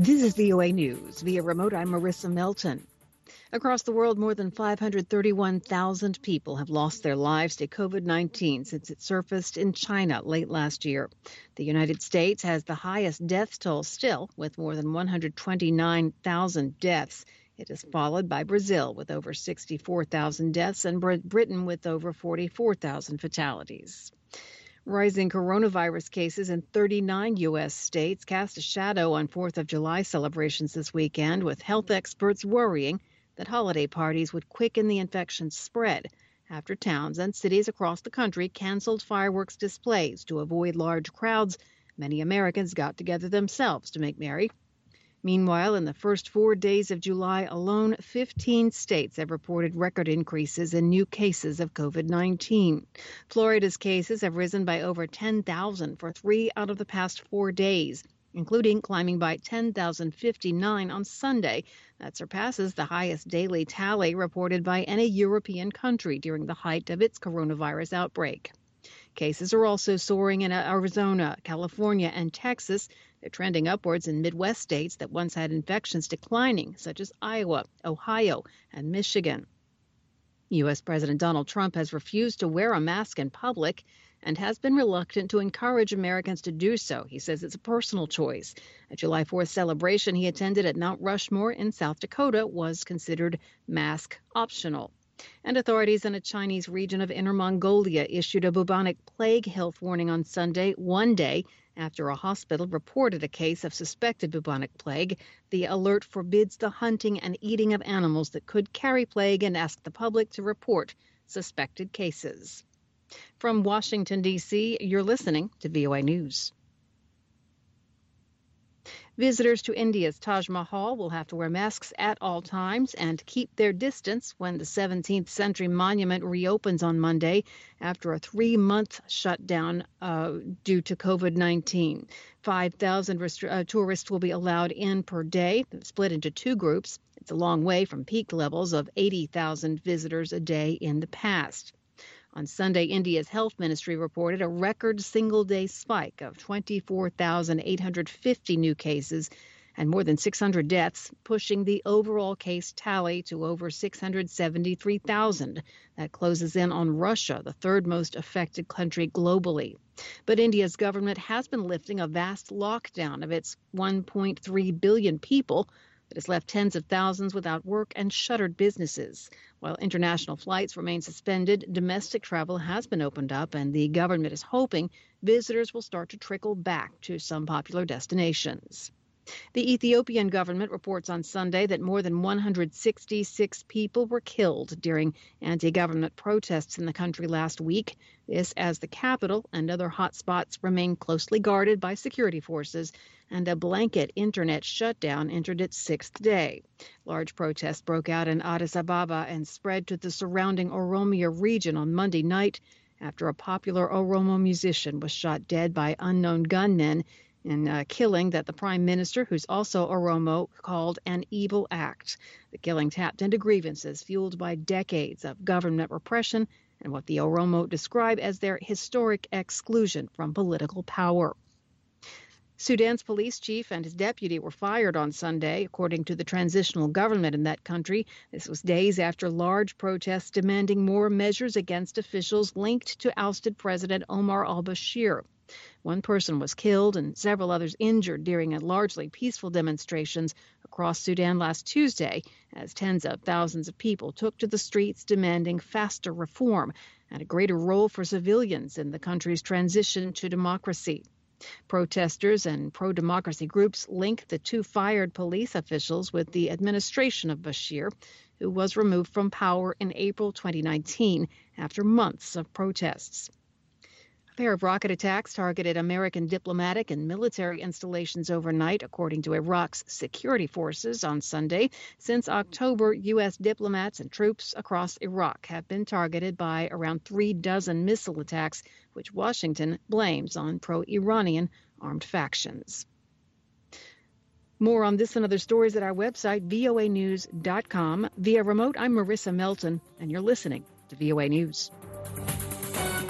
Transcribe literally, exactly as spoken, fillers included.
This is V O A News. Via remote, I'm Marissa Melton. Across the world, more than five hundred thirty-one thousand people have lost their lives to COVID nineteen since it surfaced in China late last year. The United States has the highest death toll still, with more than one hundred twenty-nine thousand deaths. It is followed by Brazil with over sixty-four thousand deaths and Britain with over forty-four thousand fatalities. Rising coronavirus cases in thirty-nine U S states cast a shadow on fourth of July celebrations this weekend, with health experts worrying that holiday parties would quicken the infection spread after towns and cities across the country canceled fireworks displays to avoid large crowds. Many Americans got together themselves to make merry. Meanwhile, in the first four days of July alone, fifteen states have reported record increases in new cases of COVID nineteen. Florida's cases have risen by over ten thousand for three out of the past four days, including climbing by ten thousand fifty-nine on Sunday. That surpasses the highest daily tally reported by any European country during the height of its coronavirus outbreak. Cases are also soaring in Arizona, California, and Texas. They're trending upwards in Midwest states that once had infections declining, such as Iowa, Ohio, and Michigan. U S. President Donald Trump has refused to wear a mask in public and has been reluctant to encourage Americans to do so. He says it's a personal choice. A July fourth celebration he attended at Mount Rushmore in South Dakota was considered mask optional. And authorities in a Chinese region of Inner Mongolia issued a bubonic plague health warning on Sunday, one day after a hospital reported a case of suspected bubonic plague. The alert forbids the hunting and eating of animals that could carry plague and asked the public to report suspected cases. From Washington, D C, you're listening to V O A News. Visitors to India's Taj Mahal will have to wear masks at all times and keep their distance when the seventeenth century monument reopens on Monday after a three-month shutdown uh, due to COVID nineteen. five thousand restri- uh, tourists will be allowed in per day, split into two groups. It's a long way from peak levels of eighty thousand visitors a day in the past. On Sunday, India's health ministry reported a record single-day spike of twenty-four thousand eight hundred fifty new cases and more than six hundred deaths, pushing the overall case tally to over six hundred seventy-three thousand. That closes in on Russia, the third most affected country globally. But India's government has been lifting a vast lockdown of its one point three billion people that has left tens of thousands without work and shuttered businesses. While international flights remain suspended, domestic travel has been opened up, and the government is hoping visitors will start to trickle back to some popular destinations. The Ethiopian government reports on Sunday that more than one hundred sixty-six people were killed during anti-government protests in the country last week. This as the capital and other hotspots remain closely guarded by security forces, and a blanket internet shutdown entered its sixth day. Large protests broke out in Addis Ababa and spread to the surrounding Oromia region on Monday night after a popular Oromo musician was shot dead by unknown gunmen in a killing that the prime minister, who's also Oromo, called an evil act. The killing tapped into grievances fueled by decades of government repression and what the Oromo describe as their historic exclusion from political power. Sudan's police chief and his deputy were fired on Sunday, according to the transitional government in that country. This was days after large protests demanding more measures against officials linked to ousted President Omar al-Bashir. One person was killed and several others injured during a largely peaceful demonstrations across Sudan last Tuesday, as tens of thousands of people took to the streets demanding faster reform and a greater role for civilians in the country's transition to democracy. Protesters and pro-democracy groups link the two fired police officials with the administration of Bashir, who was removed from power in April twenty nineteen after months of protests. A pair of rocket attacks targeted American diplomatic and military installations overnight, according to Iraq's security forces on Sunday. Since October, U S diplomats and troops across Iraq have been targeted by around three dozen missile attacks, which Washington blames on pro-Iranian armed factions. More on this and other stories at our website, V O A news dot com. Via remote, I'm Marissa Melton, and you're listening to V O A News.